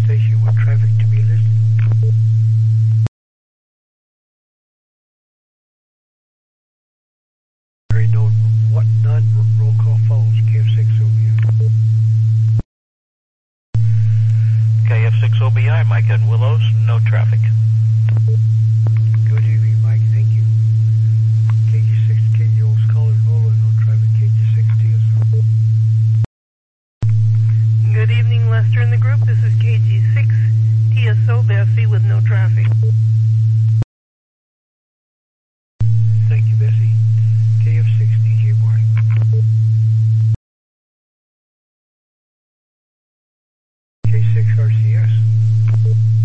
station with traffic to be listed. Hearing no none, roll call follows. KF6 OBI. KF6 OBI, Mike and Willows, no traffic. Good evening, Mike. Thank you. KG6 KGO's caller Nola, no traffic. KG6 TSO. Good evening, Lester and the group. This is KG6 TSO Bessie with no traffic. Thank you, Bessie. KF6 DJ Boy. K6 RCS.